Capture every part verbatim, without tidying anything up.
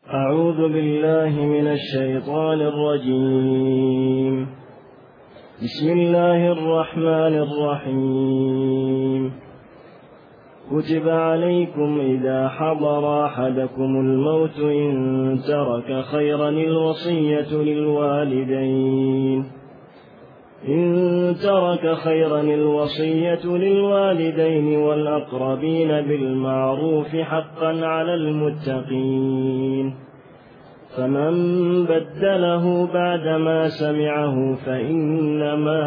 أعوذ بالله من الشيطان الرجيم. بسم الله الرحمن الرحيم. كتب عليكم إذا حضر أحدكم الموت إن ترك خيرا الوصية للوالدين إن ترك خيرا الوصية للوالدين والأقربين بالمعروف حقا على المتقين. فمن بدله بعدما سمعه فإنما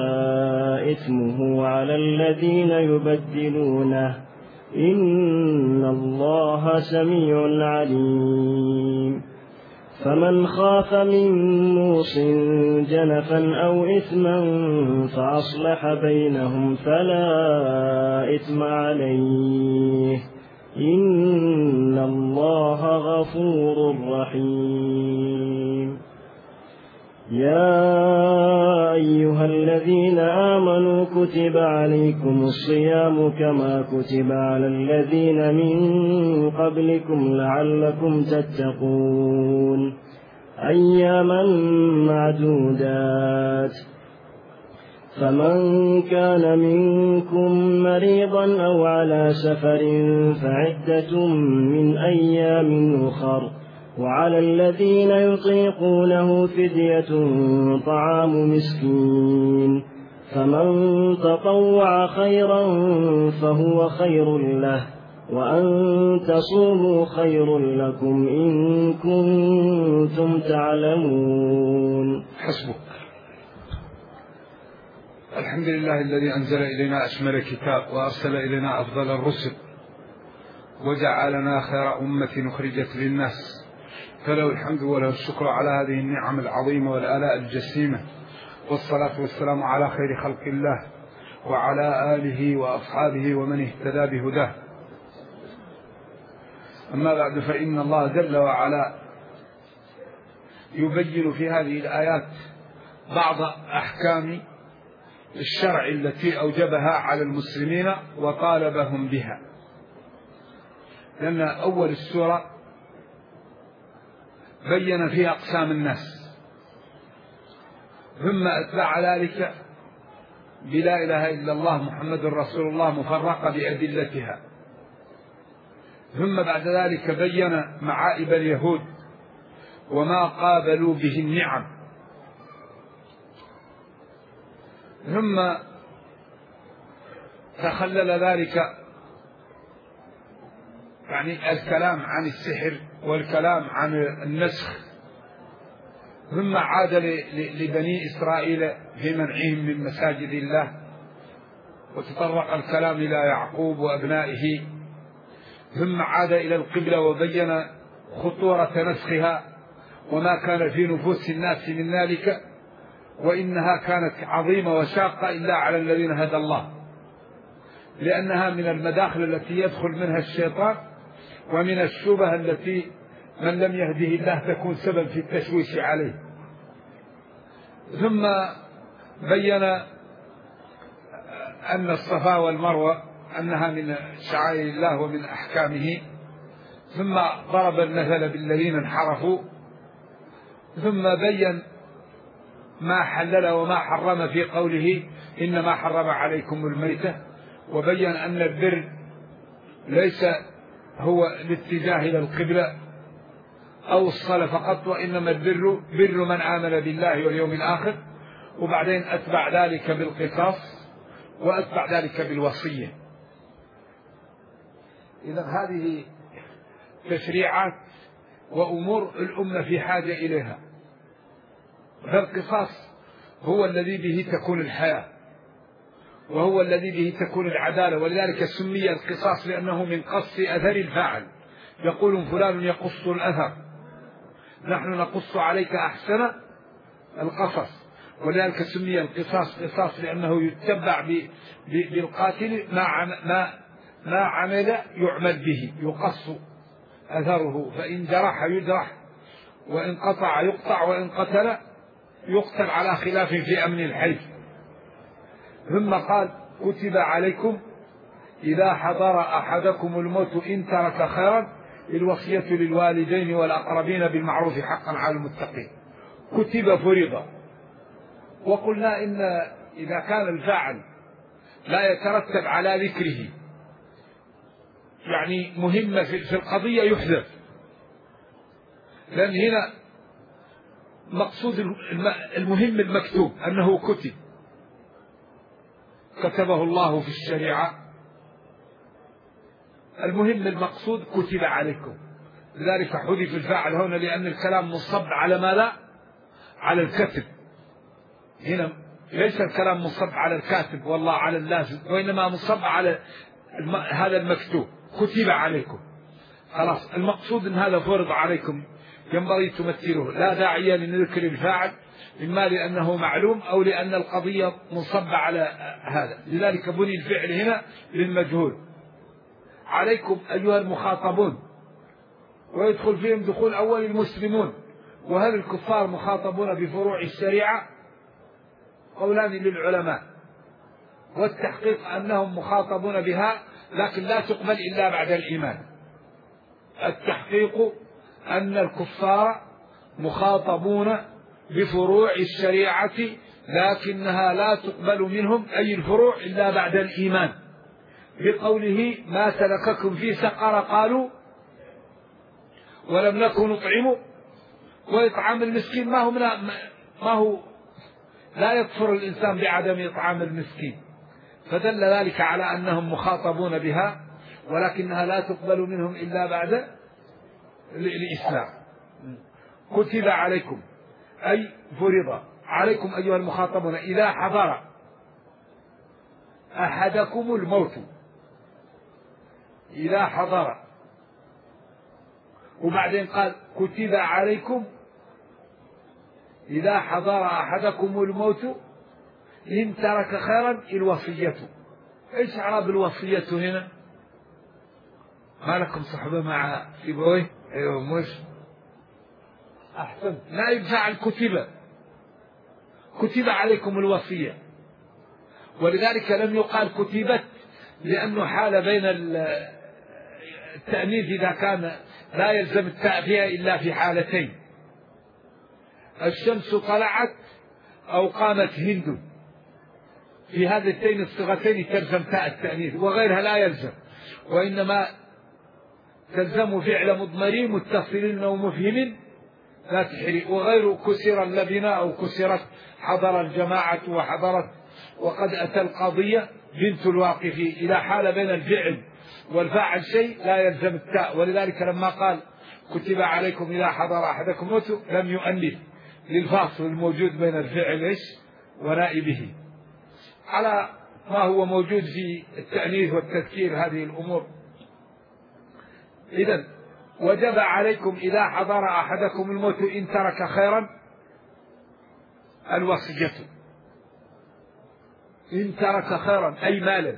إثمه على الذين يبدلونه إن الله سميع عليم. فمن خاف من موص جنفا أو إثما فأصلح بينهم فلا إثم عليه إن الله غفور رحيم. يا أيها الذين آمنوا كتب عليكم الصيام كما كتب على الذين من قبلكم لعلكم تتقون أياما معدودات. فمن كان منكم مريضا أو على سفر فعدة من أيام أخر وعلى الذين يطيقونه فدية طعام مسكين فمن تطوع خيرا فهو خير له وأن تصوموا خير لكم إن كنتم تعلمون. حسبك. الحمد لله الذي أنزل إلينا أشمل كتاب وأرسل إلينا أفضل الرسل وجعلنا خير أمة أخرجت للناس، فله الحمد وله الشكر على هذه النعم العظيمة والآلاء الجسيمة، والصلاة والسلام على خير خلق الله وعلى آله وأصحابه ومن اهتدى بهداه. أما بعد، فإن الله جل وعلا يبين في هذه الآيات بعض أحكام الشرع التي أوجبها على المسلمين وطالبهم بها، لأن أول السورة بين فيها أقسام الناس، ثم أتبع ذلك بلا إله إلا الله محمد رسول الله مفرقة بأدلتها، ثم بعد ذلك بين معائب اليهود وما قابلوا به النعم، ثم تخلل ذلك يعني الكلام عن السحر والكلام عن النسخ، ثم عاد لبني إسرائيل في منعهم من مساجد الله، وتطرق الكلام إلى يعقوب وأبنائه، ثم عاد إلى القبلة وبين خطورة نسخها وما كان في نفوس الناس من ذلك، وإنها كانت عظيمة وشاقة إلا على الذين هدى الله، لأنها من المداخل التي يدخل منها الشيطان ومن الشبه التي من لم يهده الله تكون سبب في التشويش عليه. ثم بين أن الصفا والمروة أنها من شعائر الله ومن أحكامه، ثم ضرب المثل بالذين انحرفوا، ثم بين ما حلل وما حرم في قوله إنما حرم عليكم الميتة، وبين أن البر ليس هو الاتجاه إلى القبلة أو الصلاة فقط، وإنما البر بر من آمن بالله واليوم الآخر، وبعدين أتبع ذلك بالقصاص وأتبع ذلك بالوصية. إذن هذه تشريعات وأمور الأمة في حاجة إليها، فالقصاص هو الذي به تكون الحياة وهو الذي به تكون العدالة، ولذلك سمي القصاص لأنه من قص أثر الفاعل، يقول فلان يقص الأثر، نحن نقص عليك أحسن القصص، ولذلك سمي القصاص قصاص لأنه يتبع بالقاتل ما ما ما عمل يعمل به، يقص أثره، فإن جرح يجرح وإن قطع يقطع وإن قتل يقتل على خلاف في أمن الحي. ثم قال كتب عليكم إذا حضر أحدكم الموت إن ترك خيرا الوصية للوالدين والأقربين بالمعروف حقا على المتقين. كتب فرض. وقلنا إن إذا كان الفاعل لا يترتب على ذكره يعني مهمة في القضية يحذف، لأن هنا مقصود المهم المكتوب أنه كتب، كتبه الله في الشريعة. المهم المقصود كتب عليكم، لذلك حذف الفاعل هنا لأن الكلام منصب على ماذا؟ على الكتب. هنا ليس الكلام منصب على الكاتب والله على اللازم، وإنما منصب على هذا المكتوب كتب عليكم. خلاص المقصود أن هذا فرض عليكم ينبغي تمثله، لا داعي لنذكر الفاعل، إما لأنه معلوم أو لأن القضية منصبة على هذا، لذلك بني الفعل هنا للمجهول. عليكم أيها المخاطبون، ويدخل فيهم دخول أول المسلمون. وهل الكفار مخاطبون بفروع الشريعة؟ قولان للعلماء، والتحقيق أنهم مخاطبون بها لكن لا تقبل إلا بعد الإيمان. التحقيق أن الكفار مخاطبون بفروع الشريعة لكنها لا تقبل منهم أي الفروع إلا بعد الإيمان، بقوله ما سلككم في سقر قالوا ولم نكن نطعم. وإطعام المسكين ما هو ما هو لا يكفر الإنسان بعدم إطعام المسكين، فدل ذلك على أنهم مخاطبون بها ولكنها لا تقبل منهم إلا بعد الإسلام. كتب عليكم أي فرض عليكم أيها المخاطبون إذا حضر أحدكم الموت. إذا حضر، وبعدين قال كتب عليكم إذا حضر أحدكم الموت إن ترك خيرا الوصية. إيش أعراب الوصية هنا؟ ما لكم صحبة مع سيبويه؟ أيوه مش أحسن، نائب فاعل كتب. كتب عليكم الوصية، ولذلك لم يقال كتبت لأنه حال بين التأنيث إذا كان لا يلزم التاء فيها إلا في حالتين: الشمس طلعت أو قامت هند، في هذين الصيغتين تلزم تاء التأنيث، وغيرها لا يلزم، وإنما تلزم فعل مضمر متصل أو مفهم لا تحريك. وغير كسر اللبن أو كسرت حضر الجماعة وحضرت وقد أتى القضية بنت الواقف، إلى حال بين الفعل والفاعل شيء لا يلزم التاء. ولذلك لما قال كتب عليكم إذا حضر أحدكم موت لم يؤنث للفاصل الموجود بين الفعل إيش ونائبه، على ما هو موجود في التأنيث والتذكير هذه الأمور. إذن وجب عليكم إذا حضر أحدكم الموت إن ترك خيرا الوصية. إن ترك خيرا أي مالا،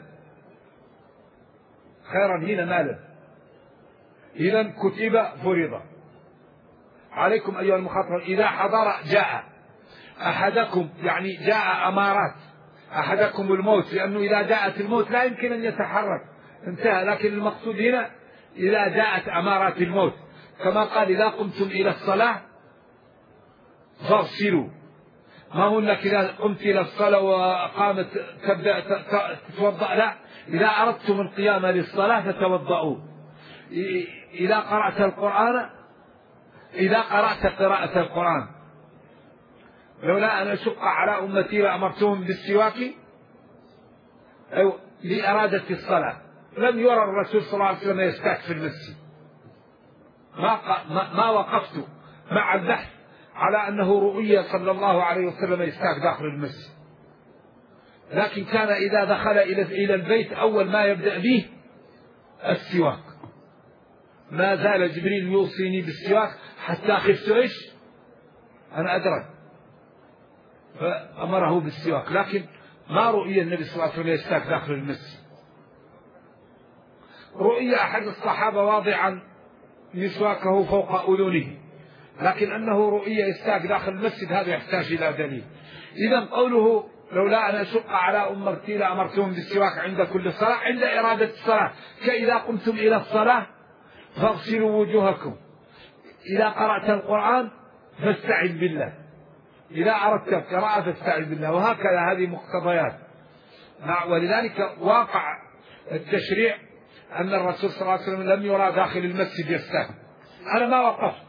خيرا هنا مالا. إذن كتب فرض عليكم أيها المخاطبون إذا حضر جاء أحدكم، يعني جاء أمارات أحدكم الموت، لأنه إذا جاءت الموت لا يمكن أن يتحرك انتهى، لكن المقصود هنا إذا جاءت أمارات الموت، كما قال إذا قمتم إلى الصلاة فاغسلوا. ما هو أنك إذا قمت إلى الصلاة وقامت تبدأ تتوضأ، لا، إذا أردتم القيام للصلاة فتوضأوا. إذا قرأت القرآن إذا قرأت قراءة القرآن لولا أن أشق على أمتي لأمرتهم بالسواك أو لإرادة الصلاة. لم يرى الرسول صلى الله عليه وسلم يستاك في المسجد، ما, ما وقفت مع البحث على أنه رؤية صلى الله عليه وسلم يستاك داخل المسجد، لكن كان إذا دخل إلى البيت أول ما يبدأ به السواك. ما زال جبريل يوصيني بالسواك حتى خفت إيش أنا أدرك، فأمره بالسواك، لكن ما رؤية النبي صلى الله عليه وسلم يستاك داخل المسجد. رؤية أحد الصحابة واضعا مسواكه فوق أذنه، لكن أنه رؤية يستاك داخل المسجد هذا يحتاج إلى دليل. إذن قوله لولا أن أشق على أمتي لأمرتهم بالسواك عند كل صلاة، عند إرادة الصلاة، كإذا قمتم إلى الصلاة فاغسلوا وجوهكم، إذا قرأت القرآن فاستعذ بالله، إذا أردت القراءة فاستعذ بالله، وهكذا هذه مقتضيات. ولذلك واقع التشريع أن الرسول صلى الله عليه وسلم لم يرى داخل المسجد يستاك. أنا ما وقفت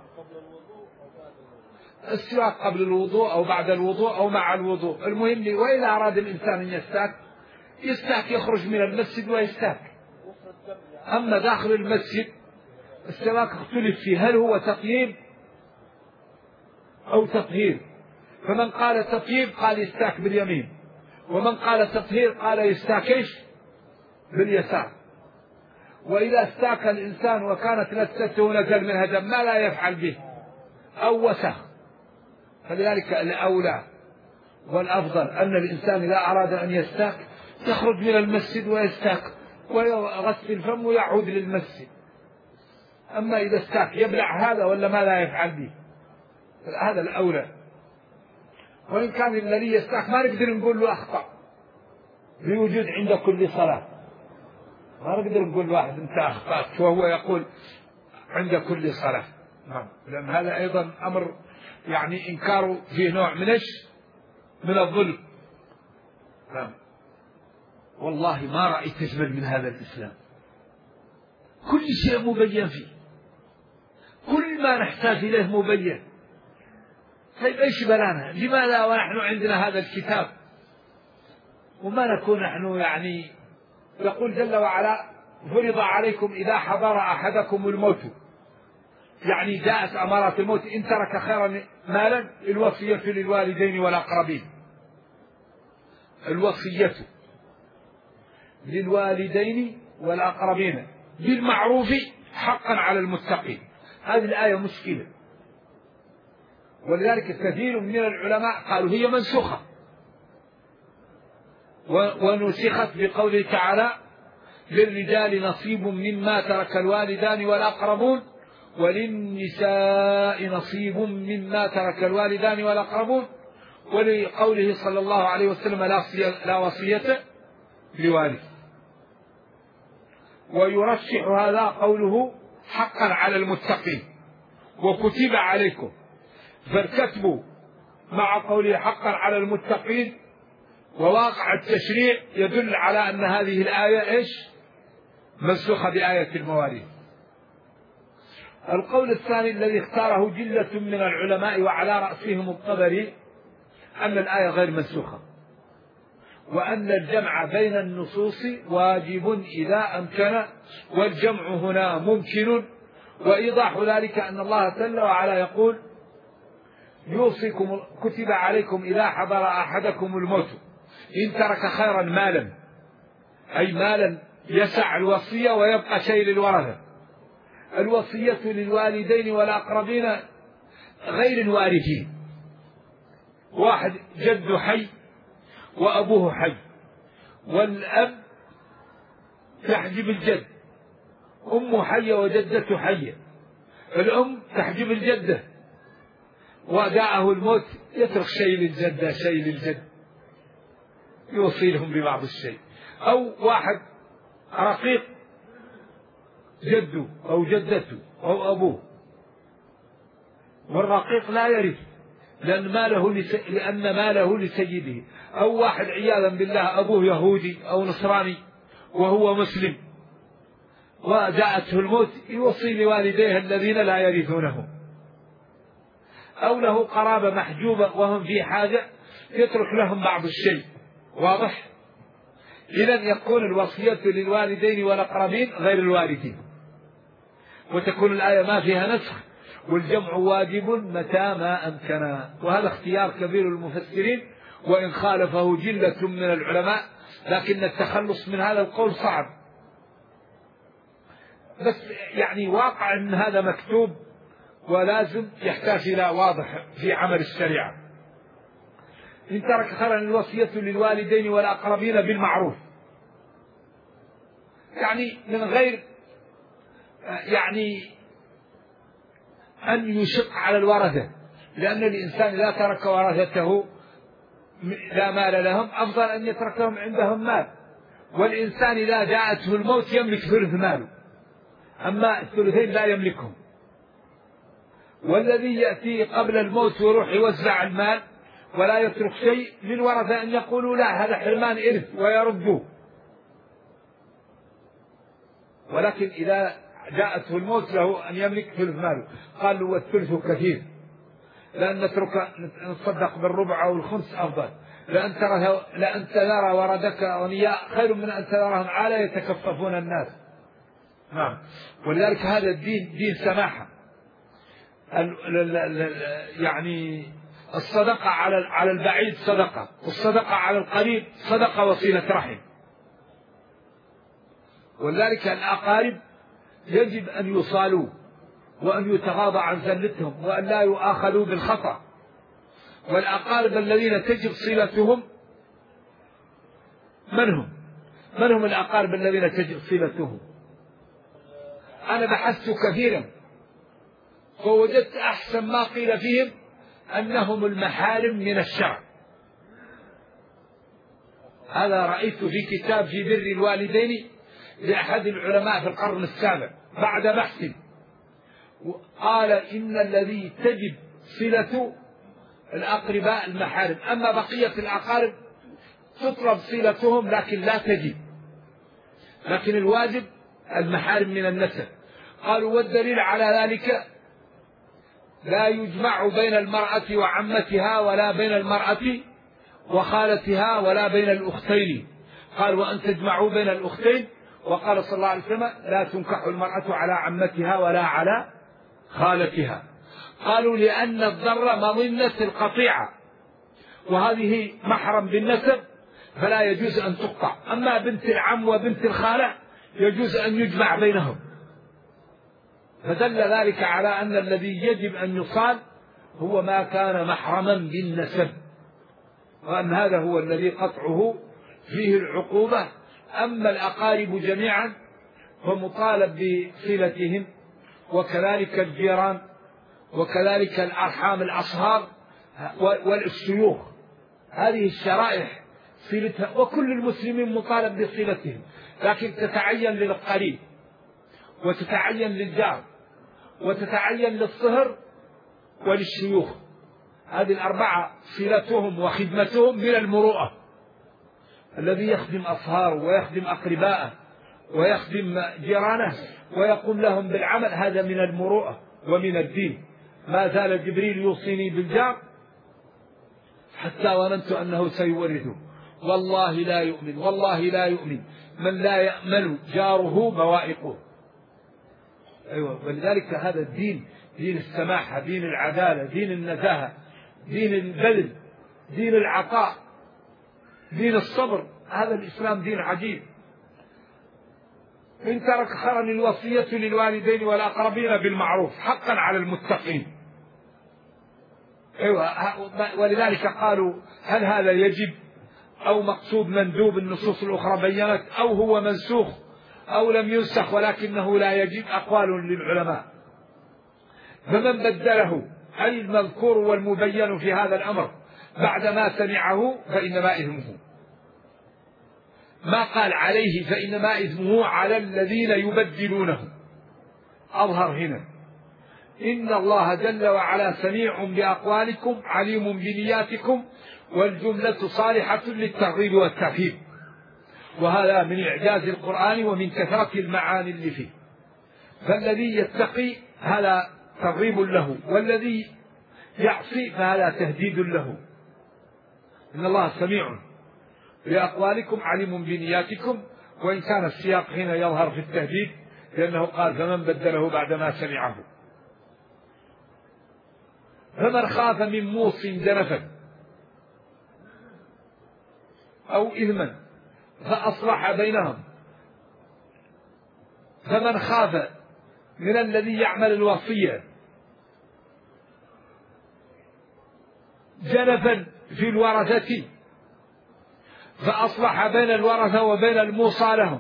السواك قبل الوضوء أو بعد الوضوء أو مع الوضوء، المهم وإذا أراد الإنسان أن يستاك يستاك، يخرج من المسجد ويستاك. أما داخل المسجد السواك اختلف فيه، هل هو تطيب أو تطهير؟ فمن قال تطيب قال يستاك باليمين، ومن قال تطهير قال يستاكش باليسار. وإذا استاك الإنسان وكانت لثته نزل منها دم ما لا يفعل به أو وسخ، فلذلك الأولى والأفضل أن الإنسان إذا أراد أن يستاك يخرج من المسجد ويستاك ويغسل الفم ويعود للمسجد. أما إذا استاك يبلع هذا ولا ما لا يفعل به، هذا الأولى. وإن كان الذي يستاك ما نقدر نقول له أخطأ بوجود عند كل صلاة، ما نقدر نقول واحد أنت أخطأت وهو يقول عند كل صلاة، نعم، لأن هذا أيضا أمر يعني إنكاره فيه نوع من إيش؟ من الظلم. نعم. والله ما رأيت أجمل من هذا الإسلام، كل شيء مبين فيه، كل ما نحتاج إليه مبين. طيب إيش بلانا؟ لماذا ونحن عندنا هذا الكتاب وما نكون نحن يعني؟ يقول جل وعلا فرض عليكم إذا حضر أحدكم الموت، يعني جاءت أمارات الموت، إن ترك خيرا مالا الوصية للوالدين والأقربين، الوصية للوالدين والأقربين بالمعروف حقا على المتقين. هذه الآية مشكلة، ولذلك كثير من العلماء قالوا هي منسوخة، ونسخت بقوله تعالى للرجال نصيب مما ترك الوالدان والأقربون وللنساء نصيب مما ترك الوالدان والأقربون، ولقوله صلى الله عليه وسلم لا وصية لوالد. ويرشح هذا قوله حقا على المتقين وكتب عليكم، فالكتب مع قوله حقا على المتقين وواقع التشريع يدل على أن هذه الآية إيش؟ منسوخة بآية المواريث. القول الثاني الذي اختاره جلة من العلماء وعلى رأسهم الطبري أن الآية غير منسوخة، وأن الجمع بين النصوص واجب إذا أمكن، والجمع هنا ممكن. وإيضاح ذلك أن الله جل وعلا يقول يوصيكم كتب عليكم إذا حضر أحدكم الموت إن ترك خيرا مالا، أي مالا يسع الوصية ويبقى شيء للورثة. الوصية للوالدين والأقربين غير الوارثين، واحد جد حي وأبوه حي، والأب تحجب الجد، أمه حية وجدته حية، الأم تحجب الجدة وجاءه الموت يترك شيء للجدة شيء للجد يوصي لهم ببعض الشيء. أو واحد رقيق جده أو جدته أو أبوه، والرقيق لا يرث لأن ماله لس... لأن ماله لسيده. أو واحد عياذا بالله أبوه يهودي أو نصراني وهو مسلم وجاءته الموت يوصي لوالديه الذين لا يرثونه. أو له قرابة محجوبة وهم في حاجة يترك لهم بعض الشيء، واضح؟ إذن يكون الوصية للوالدين والأقربين غير الوارثين، وتكون الآية ما فيها نسخ، والجمع واجب متى ما أمكن. وهذا اختيار كبير المفسرين وإن خالفه جلة من العلماء، لكن التخلص من هذا القول صعب. بس يعني واقع أن هذا مكتوب ولازم يحتاج إلى واضح في عمل الشريعة. إن ترك خيرا الوصية للوالدين والأقربين بالمعروف، يعني من غير يعني أن يشق على الورثة، لأن الإنسان إذا ترك ورثته لا مال لهم أفضل أن يترك لهم عندهم مال، والإنسان إذا جاءته الموت يملك ثلث ماله. أما الثلثين لا يملكهم. والذي يأتي قبل الموت ويروح يوزع المال ولا يترك شيء للورثة أن يقولوا لا هذا حرمان إرث ويردوه. ولكن إذا جاءته الموت له أن يملك ثلث ماله. قالوا والثلث كثير، لأن نترك نتصدق بالربع أو الخمس أفضل، لأن ترى لأن ترى وردك أغنياء خير من أن تراهم عالة يتكففون الناس. نعم. ولذلك هذا الدين دين سماحة. يعني الصدقة على على البعيد صدقة، والصدقة على القريب صدقة وصلة رحم. ولذلك الأقارب يجب أن يصالوا وأن يتغاضى عن زلتهم وأن لا يؤاخذوا بالخطأ. والأقارب الذين تجب صلتهم من هم؟ من هم الأقارب الذين تجب صلتهم؟ أنا بحثت كثيرا فوجدت أحسن ما قيل فيهم أنهم المحارم من الشرع. هذا رأيت في كتاب في بر الوالدين لأحد العلماء في القرن السابع بعد بحث، قال إن الذي تجب صلة الأقرباء المحارم، أما بقية الأقارب تطلب صلتهم لكن لا تجب، لكن الواجب المحارم من النسب. قالوا والدليل على ذلك لا يجمع بين المرأة وعمتها ولا بين المرأة وخالتها ولا بين الأختين. قال وأن تجمعوا بين الأختين، وقال صلى الله عليه وسلم لا تنكح المرأة على عمتها ولا على خالتها. قالوا لأن الضر مظنة القطيعة، وهذه محرم بالنسب فلا يجوز أن تقطع. أما بنت العم وبنت الخالة يجوز أن يجمع بينهم. فدل ذلك على أن الذي يجب أن يصال هو ما كان محرما بالنسب، وأن هذا هو الذي قطعه فيه العقوبة. أما الأقارب جميعا فمطالب بصلتهم، وكذلك الجيران، وكذلك الأرحام الأصهار والشيوخ، هذه الشرائح صلتها، وكل المسلمين مطالب بصلتهم، لكن تتعين للقريب وتتعين للجار وتتعين للصهر وللشيوخ. هذه الأربعة صلتهم وخدمتهم من المروءة. الذي يخدم أصهاره ويخدم أقرباءه ويخدم جيرانه ويقوم لهم بالعمل هذا من المروءة ومن الدين. ما زال جبريل يوصيني بالجار حتى ظننت أنه سيورثه. والله لا يؤمن والله لا يؤمن من لا يأمن جاره بوائقه. أيوة. ولذلك هذا الدين دين السماحة، دين العدالة، دين النزاهة، دين البذل، دين العطاء، دين الصبر. هذا الإسلام دين عجيب. إن ترك خيرا الوصية للوالدين والأقربين بالمعروف حقا على المتقين. أيوة. ولذلك قالوا هل هذا يجب أو مقصود مندوب؟ النصوص الأخرى بيّنت أو هو منسوخ أو لم ينسخ ولكنه لا يجب. أقوال للعلماء. فمن بدله أي المذكور والمبين في هذا الأمر بعدما سمعه فإنما إثمه. ما قال عليه فإنما إثمه على الذين يبدلونه. أظهر هنا إن الله جل وعلا سميع بأقوالكم عليم بنياتكم، والجملة صالحة للترغيب والترهيب. وهذا من إعجاز القرآن ومن كثرة المعاني اللي فيه. فالذي يتقي هذا ترغيب له، والذي يعصي فهذا تهديد له. إن الله سميع بأقوالكم عليم بنياتكم، وإن كان السياق هنا يظهر في التهديد لأنه قال فمن بدله بعدما سمعه. فمن خاف من موص جنفا أو إثما فأصلح بينهم. فمن خاف من الذي يعمل الوصية جنفا في الورثة فأصلح بين الورثة وبين الموصى لهم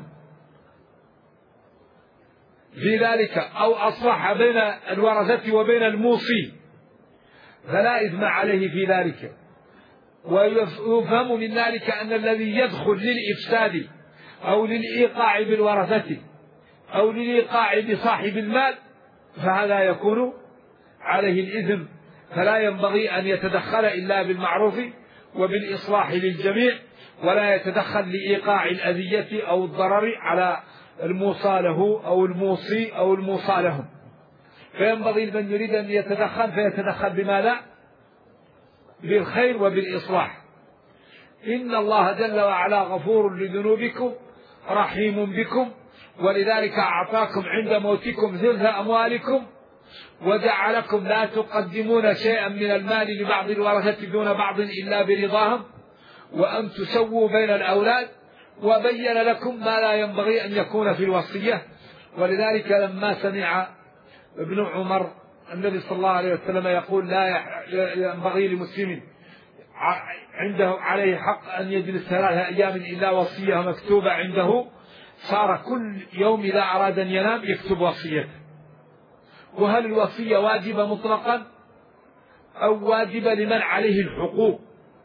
في ذلك، أو أصلح بين الورثة وبين الموصي فلا إثم عليه في ذلك. ويفهم من ذلك أن الذي يدخل للإفساد أو للإيقاع بالورثة أو للإيقاع بصاحب المال فهذا يكون عليه الإثم، فلا ينبغي أن يتدخل إلا بالمعروف وبالإصلاح للجميع، ولا يتدخل لإيقاع الأذية أو الضرر على الموصى له أو الموصي أو الموصى لهم. فينبغي لمن يريد أن يتدخل فيتدخل بما لا بالخير وبالإصلاح. إن الله جل وعلا غفور لذنوبكم رحيم بكم، ولذلك أعطاكم عند موتكم ثلث أموالكم وجعلكم لا تقدمون شيئا من المال لبعض الورثة دون بعض إلا برضاهم، وأن تسووا بين الأولاد، وبين لكم ما لا ينبغي أن يكون في الوصية. ولذلك لما سمع ابن عمر النبي صلى الله عليه وسلم يقول لا ينبغي لمسلم عنده عليه حق أن يجلس ثلاثة أيام إلا وصية مكتوبة عنده، صار كل يوم إذا أراد أن ينام يكتب وصيته. وهل الوصية واجبة مطلقا أو واجبة لمن عليه الحقوق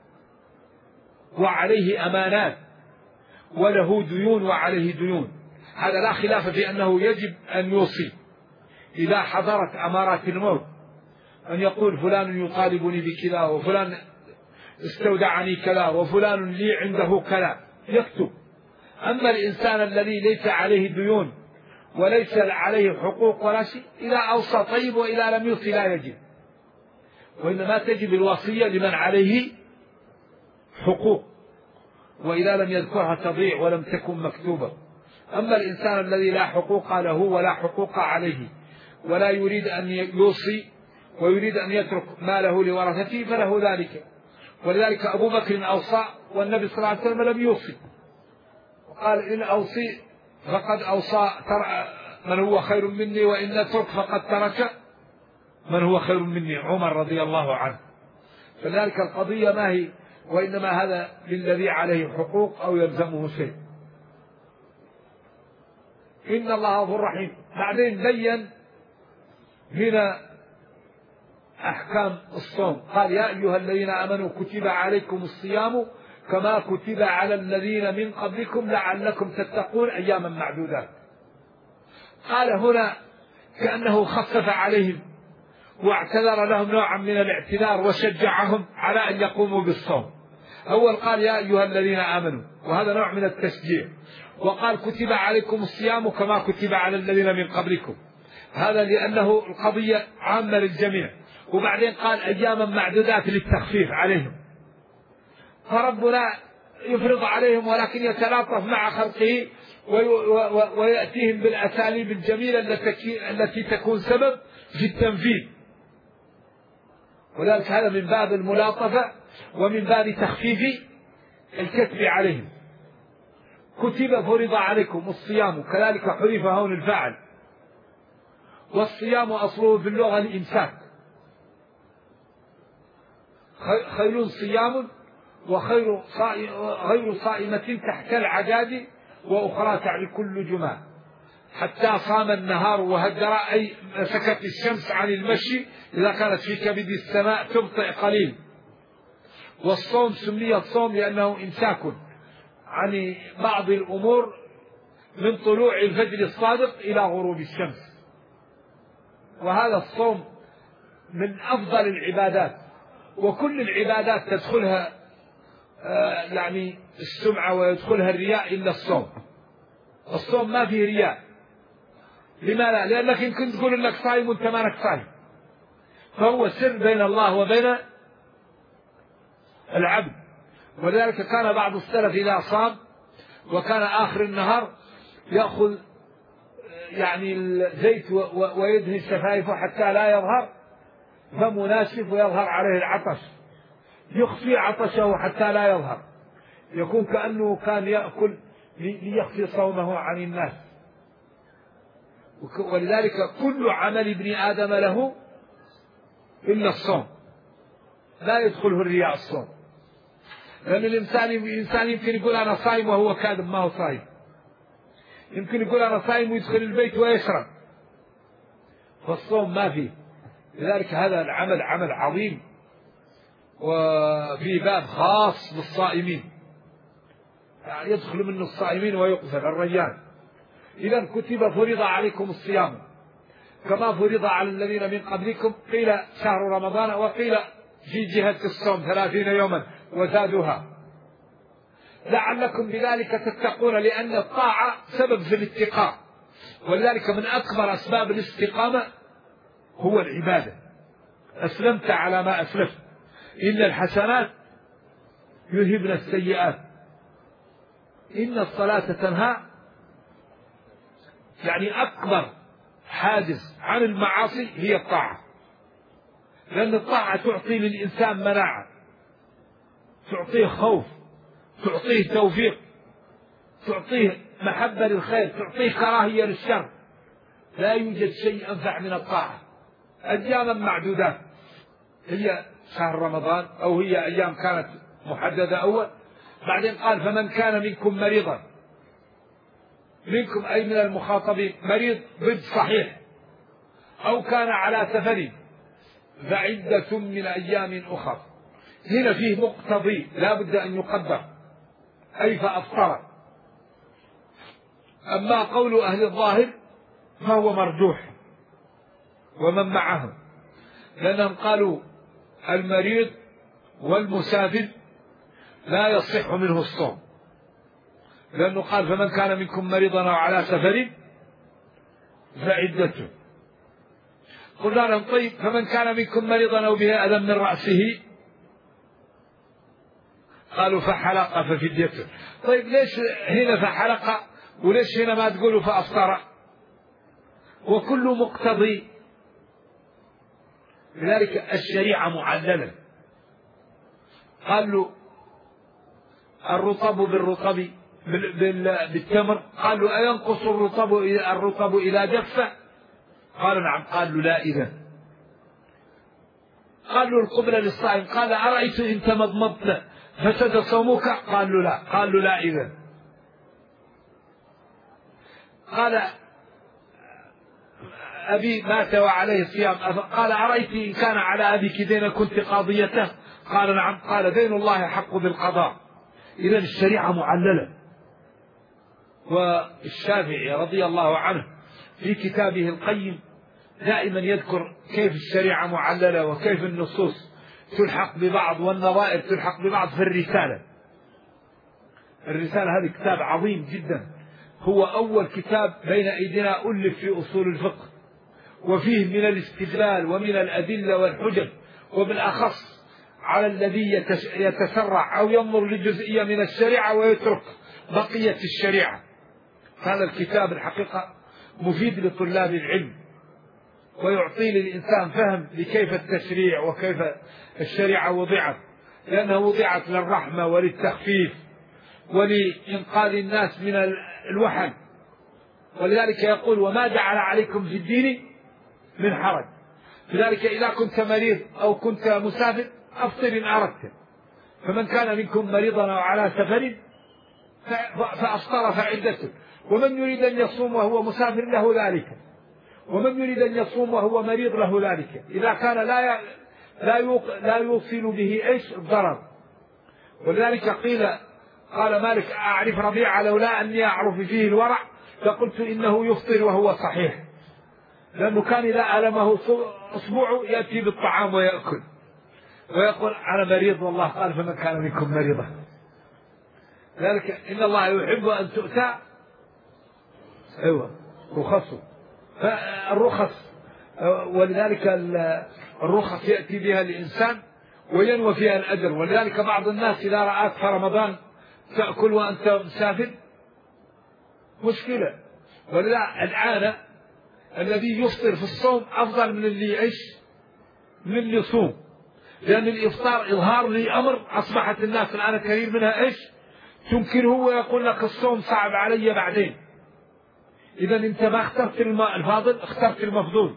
وعليه أمانات وله ديون وعليه ديون؟ هذا لا خلاف في أنه يجب أن يوصي إذا حضرت أمارات الموت، أن يقول فلان يطالبني بكذا، وفلان استودعني كذا، وفلان لي عنده كذا، يكتب. أما الإنسان الذي ليس عليه ديون وليس عليه حقوق ولا شيء، إذا أوصى طيب، وإذا لم يوصي لا يجب، وإنما تجب الوصية لمن عليه حقوق، وإذا لم يذكرها تضيع ولم تكن مكتوبة. أما الإنسان الذي لا حقوق له ولا حقوق عليه ولا يريد أن يوصي ويريد أن يترك ماله لورثته فله ذلك. ولذلك أبو بكر أوصى والنبي صلى الله عليه وسلم لم يوصي، وقال إن أوصي فقد أوصى من هو خير مني، وإن أترك فقد ترك من هو خير مني، عمر رضي الله عنه. فذلك القضية ما هي، وإنما هذا للذي عليه حقوق أو يلزمه شيء. إن الله غفور رحيم. بعدين بين هنا أحكام الصوم، قال يا أيها الذين آمنوا كتب عليكم الصيام كما كتب على الذين من قبلكم لعلكم تتقون أياما معدودات. قال هنا كأنه خفف عليهم واعتذر لهم نوعا من الاعتذار وشجعهم على أن يقوموا بالصوم. أول قال يا أيها الذين آمنوا، وهذا نوع من التشجيع، وقال كتب عليكم الصيام كما كتب على الذين من قبلكم، هذا لأنه القضية عامة للجميع. وبعدين قال أياما معدودات للتخفيف عليهم، فربنا يفرض عليهم ولكن يتلاطف مع خلقه ويأتيهم بالأساليب الجميلة التي تكون سبب في التنفيذ. ولذلك هذا من باب الملاطفة ومن باب تخفيف الكتب عليهم. كتب فرض عليكم الصيام، كذلك حذف هون الفاعل، والصيام أصله في اللغة الإمساك، خيل صيام وخير غير صائمة تحت العجاج وأخرى تعلي كل جماع، حتى صام النهار وهجر، أي مسكت الشمس عن المشي إذا كانت في كبد السماء تبطئ قليل. والصوم سمي الصوم لأنه إمساك عن بعض الأمور من طلوع الفجر الصادق إلى غروب الشمس. وهذا الصوم من أفضل العبادات، وكل العبادات تدخلها آه يعني السمعة ويدخلها الرياء إلا الصوم. الصوم ما فيه رياء. لماذا؟ لأنك يمكن تقول إنك صايم وأنت مانك صايم، فهو سر بين الله وبين العبد. ولذلك كان بعض السلف إذا صام وكان آخر النهار يأخذ يعني الزيت ويدهن شفايفه حتى لا يظهر فمه ناشف ويظهر عليه العطش، يخفي عطشه حتى لا يظهر، يكون كأنه كان يأكل ليخفي صومه عن الناس. ولذلك كل عمل ابن آدم له إلا الصوم، لا يدخله الرياء الصوم، لأن الإنسان الإنسان يمكن يقول أنا صائم وهو كاذب ما هو صائم، يمكن يقول أنا صائم ويدخل البيت ويشرب، فالصوم ما فيه. لذلك هذا العمل عمل عظيم، وفي باب خاص بالصائمين، يعني يدخل منه الصائمين ويقفل الريان. إذا كتب فرض عليكم الصيام كما فرض على الذين من قبلكم، قيل شهر رمضان وقيل في جهة الصوم ثلاثين يوما وزادوها لعلكم بذلك تتقون، لأن الطاعة سبب في الاتقاء، ولذلك من أكبر أسباب الاستقامة هو العبادة. أسلمت على ما أسلفت، إن الحسنات يذهبن السيئات، إن الصلاة تنهى، يعني أكبر حاجز عن المعاصي هي الطاعة، لأن الطاعة تعطي للإنسان مناعة، تعطيه خوف، تعطيه توفيق، تعطيه محبة للخير، تعطيه كراهية للشر. لا يوجد شيء أنفع من الطاعة. أياما معدودات هي شهر رمضان، أو هي أيام كانت محددة أول، بعدين قال فمن كان منكم مريضا، منكم أي من المخاطبين، مريض ضد صحيح، أو كان على سفر فعدة من أيام أخر. هنا فيه مقتضي لا بد أن يقدر، أي فأفطر. أما قول أهل الظاهر فهو مرجوح ومن معهم، لأنهم قالوا المريض والمسافر لا يصح منه الصوم، لأنه قال فمن كان منكم مريضا أو على سفر فعدته. قلنا لهم طيب فمن كان منكم مريضا أو به أذى من رأسه، قالوا فحلق ففديته. طيب ليش هنا فحلق وليش هنا ما تقولوا فأفطر؟ وكل مقتضي. لذلك الشريعة معللة، قالوا الرطب بالرطب بالتمر، قالوا أينقص الرطب الرطب إلى جفة؟ قالوا نعم. قالوا لا. إذن قالوا القبلة للصائم، قال أرأيت إن تمضمضت فسد صومك؟ قالوا لا. قالوا لا. إذن قال أبي مات وعليه الصيام، قال أرأيت إن كان على أبيك دين كنت قاضيته؟ قال نعم. قال دين الله حق بالقضاء. إذن الشريعة معللة. والشافعي رضي الله عنه في كتابه القيم دائما يذكر كيف الشريعة معللة وكيف النصوص تلحق ببعض والنظائر تلحق ببعض في الرسالة. الرسالة هذه كتاب عظيم جدا، هو أول كتاب بين أيدينا ألف في أصول الفقه، وفيه من الاستدلال ومن الأدلة والحجج، وبالأخص على الذي يتسرع أو ينظر لجزئية من الشريعة ويترك بقية الشريعة. هذا الكتاب الحقيقة مفيد لطلاب العلم، ويعطي للإنسان فهم لكيف التشريع وكيف الشريعة وضعت، لأنها وضعت للرحمة وللتخفيف ولإنقاذ الناس من الوحل. ولذلك يقول وما جعل عليكم في الدين من حرج. لذلك إذا كنت مريض أو كنت مسافر أفطر إن أردت، فمن كان منكم مريضا أو على سفر فأفطر فعدته، ومن يريد أن يصوم وهو مسافر له ذلك، ومن يريد أن يصوم وهو مريض له ذلك، إذا كان لا لا يوصل به إيش الضرر. ولذلك قيل قال مالك أعرف ربيعة لولا أني أعرف فيه الورع فقلت إنه يفطر وهو صحيح، لأنه كان إذا ألمه أصبعه يأتي بالطعام ويأكل ويقول أنا مريض، والله قال فمن كان منكم مريضا. ذلك إن الله يحب أن تؤتى أيوة رخصه، فالرخص ولذلك الرخص يأتي بها الإنسان وينوى فيها الأجر. ولذلك بعض الناس إذا رأت في رمضان تأكل وأنت مسافر مشكلة. ولذا الآن الذي يفطر في الصوم أفضل من اللي يعيش من اللي يصوم، لأن الإفطار إظهار لأمر أصبحت الناس الآن كثير منها إيش تنكره ويقول لك الصوم صعب علي بعدين. إذا أنت ما اخترت الفاضل، اخترت المفضول.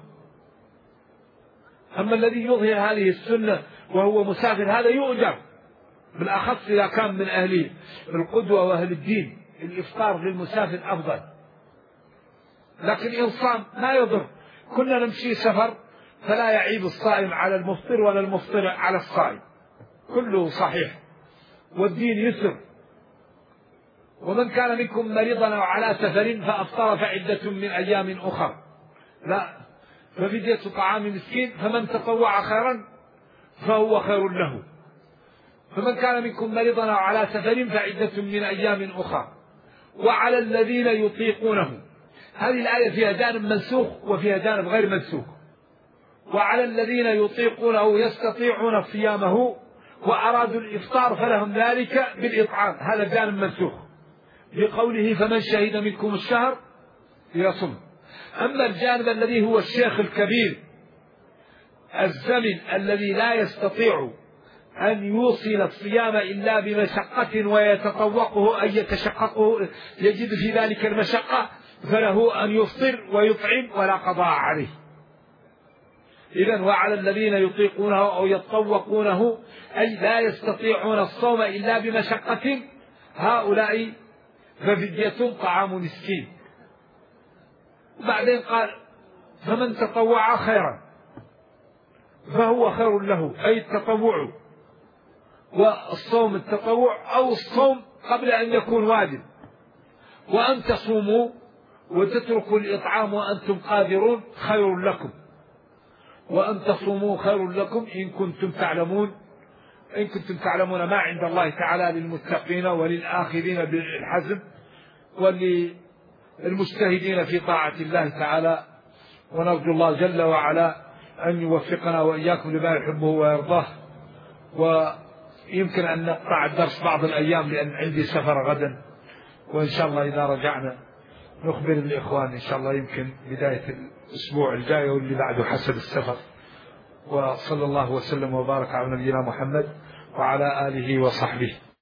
أما الذي يظهر هذه السنة وهو مسافر هذا يؤجر، بالأخص إذا كان من أهل القدوة وأهل الدين. الإفطار للمسافر أفضل، لكن إن صام ما يضر. كنا نمشي سفر فلا يعيب الصائم على المفطر ولا المفطر على الصائم، كله صحيح، والدين يسر ومن كان منكم مريضا أو على سفر فأفطر فعدة من أيام أخر، لا، ففدية طعام مسكين، فمن تطوع خيرا فهو خير له. فمن كان منكم مريضا أو على سفر فعدة من أيام أخر وعلى الذين يطيقونه. هذه الآية فيها جانب منسوخ وفيها جانب غير منسوخ. وعلى الذين يطيقونه يستطيعون صيامه وأرادوا الإفطار فلهم ذلك بالإطعام، هذا جانب منسوخ بقوله فمن شهد منكم الشهر يصم. أما الجانب الذي هو الشيخ الكبير الزمن الذي لا يستطيع أن يوصل الصيام إلا بمشقة ويتطوقه أن يتشققه يجد في ذلك المشقة، فله أن يفطر ويطعم ولا قضاء عليه. إذن وعلى الذين يطيقونه أو يتطوقونه أي لا يستطيعون الصوم إلا بمشقة، هؤلاء ففدية طعام مسكين. وبعدين قال فمن تطوع خيرا فهو خير له، أي التطوع والصوم التطوع أو الصوم قبل أن يكون واجب. وأن تصوموا وتتركوا الإطعام وأنتم قادرون خير لكم، وأن تصوموا خير لكم إن كنتم تعلمون إن كنتم تعلمون ما عند الله تعالى للمتقين وللآخذين بالحزم وللمجتهدين في طاعة الله تعالى. ونرجو الله جل وعلا أن يوفقنا وإياكم لما يحبه ويرضاه. ويمكن أن نقطع الدرس بعض الأيام لأن عندي سفر غدا، وإن شاء الله إذا رجعنا نخبر الإخوان إن شاء الله يمكن بداية الأسبوع الجاي واللي بعده حسب السفر. وصلى الله وسلم وبارك على نبينا محمد وعلى آله وصحبه.